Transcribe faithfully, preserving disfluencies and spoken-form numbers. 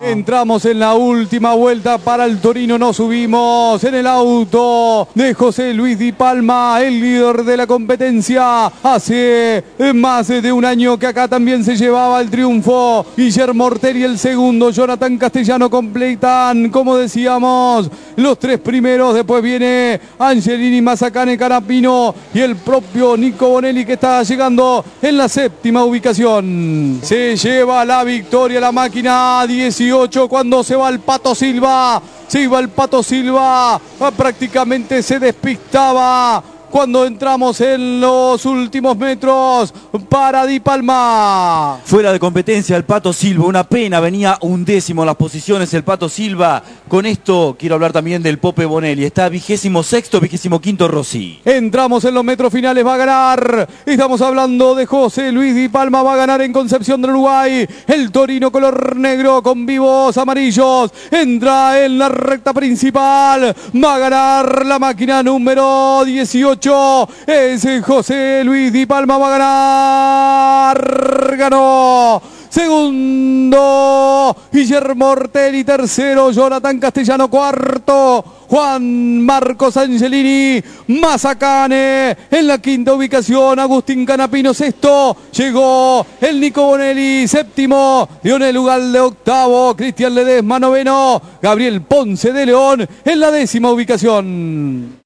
Entramos en la última vuelta para el Torino, nos subimos en el auto de José Luis Di Palma, el líder de la competencia. Hace más de un año que acá también se llevaba el triunfo. Guillermo Ortelli el segundo, Jonathan Castellano completan, como decíamos, los tres primeros. Después viene Angelini, Mazacane, Canapino y el propio Nico Bonelli, que está llegando en la séptima ubicación. Se lleva la victoria la máquina dieciocho cuando se va el Pato Silva. Se iba el Pato Silva, prácticamente se despistaba cuando entramos en los últimos metros para Di Palma. Fuera de competencia el Pato Silva, una pena, venía undécimo en las posiciones el Pato Silva. Con esto quiero hablar también del Pope Bonelli, está vigésimo sexto, vigésimo quinto Rossi. Entramos en los metros finales, va a ganar, estamos hablando de José Luis Di Palma, va a ganar en Concepción del Uruguay, el Torino color negro con vivos amarillos, entra en la recta principal, va a ganar la máquina número dieciocho. Es José Luis Di Palma, va a ganar, ganó. Segundo, Guillermo Ortelli. Tercero, Jonathan Castellano. Cuarto, Juan Marcos Angelini. Mazacane en la quinta ubicación. Agustín Canapino. Sexto, llegó el Nico Bonelli. Séptimo, Lionel Ugalde. Octavo, Cristian Ledesma. Noveno, Gabriel Ponce de León en la décima ubicación.